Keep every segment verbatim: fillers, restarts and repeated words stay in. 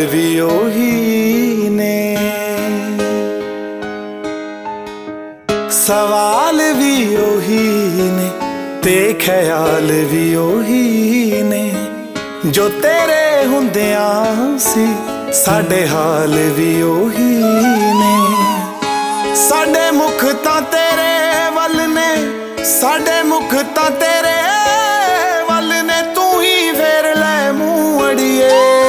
भी ओही ने, सवाल भी ओही ने ते ख्याल भी ओही ने। जो तेरे हुंदियां सी साडे हाल भी ओही ने। साडे मुख तां तेरे वल ने, साडे मुख तां तेरे वल ने। तू ही फेर लै मूंह अड़िए,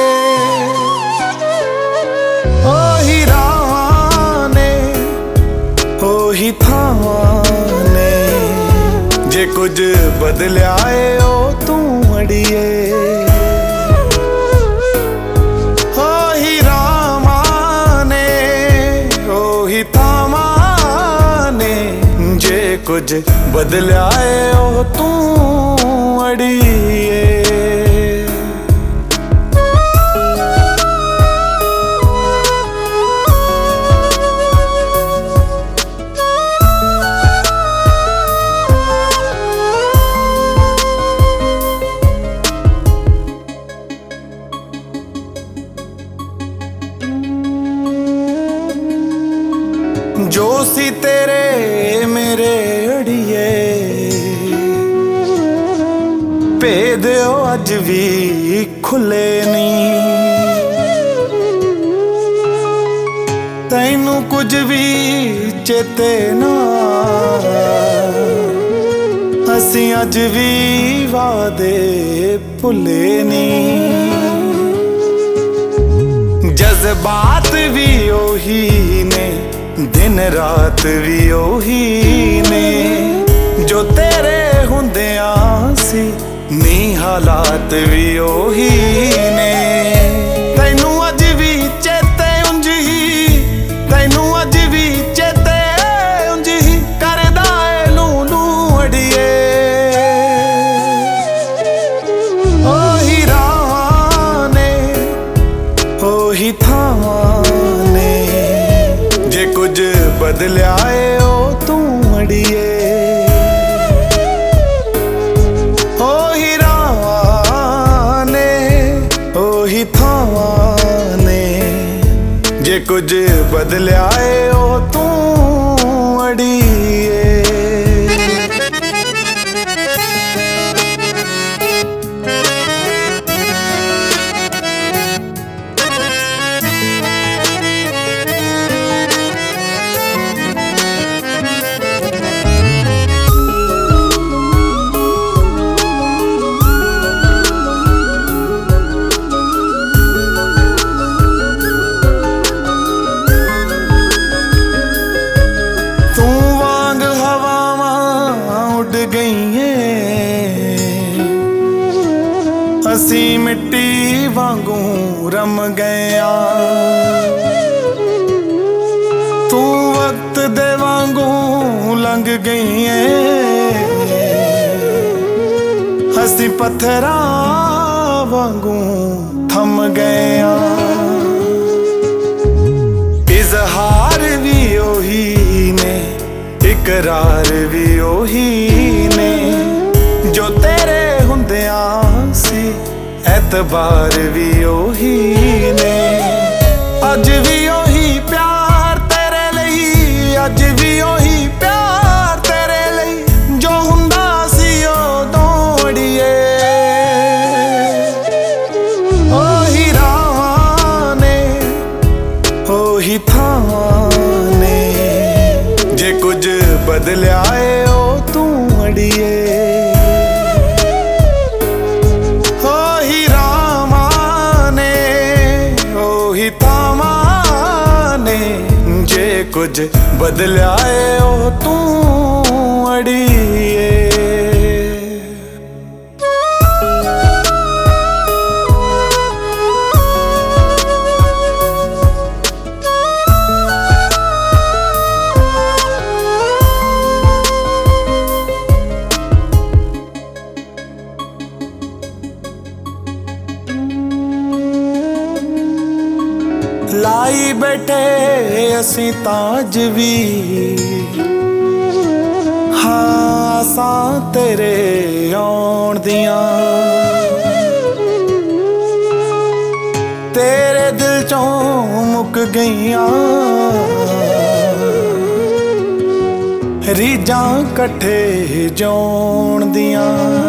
ओही राहां ने ओही थावां ने। जे कुछ बदलिया है ओ तू अड़िए, ओही राहां ने ओही थावां ने। जे कुछ बदलिया है ओ तू अड़िए। जो सी तेरे मेरे अड़िए, भेद अज भी खुले नी। तैनू कुछ भी चेते ना, असी अज भी वादे भुले नी। जज्बात भी ओही ने, दिन रात भी ओही ने। जो तेरे हुंदियां सी नी हालात भी ओही ने। तैनू अज भी चेते उंज ही, तैनू अज भी चेते उंज ही। करदा ए लू लू अड़िए, ओही राहां ने ओही थावां ने। जे कुछ बदलिया है ओ तू अड़िए, ओही राहां ने ओही थावां ने। जे कुछ बदलिया है ओ तू अड़िए। असी मिट्टी वांगू रम गया, तू वक्त दे वांगू लंघ गई है। असी पत्थरां वांगू थम गया। इजहार भी ओही ने, इकरार भी ओही ने। जो तेरे हुंदियां सी एतबार भी ओही ने। अज भी ओही प्यार तेरे लई, अज भी ओही प्यार तेरे लई। जो हुंदा सी ओदों अड़िए, ओही राहां ने ओही थावां ने। जे कुछ बदलिया है ओ तू अड़िए, कुछ बदलिया है ओ तू अड़िए। लाई बैठे असी ताज भी, हाँ आसां तेरे आउण दियां। तेरे दिल चों मुक गईयां रीजां कट्ठे जोण दियां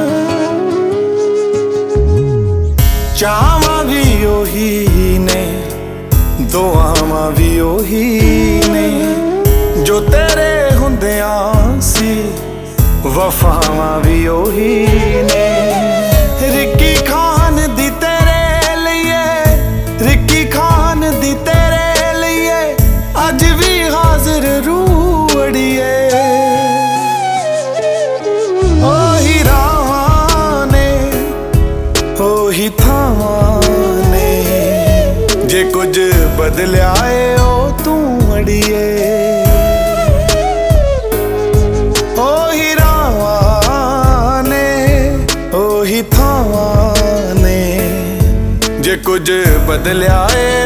चावां भी ओही ने दुआवां भी ओही ने जो तेरे हुंदियां सी वफावां भी ओही ने रिक्की खान दी तेरे लिए रिक्की खान दी तेरे लिए अज भी हाजिर रूह अड़िए ओही राहां ने ओही थावां ने जे कुछ बदलिया है ओ तू अड़िए ओही राहां ने ओही थावां ने जे कुछ बदलिया है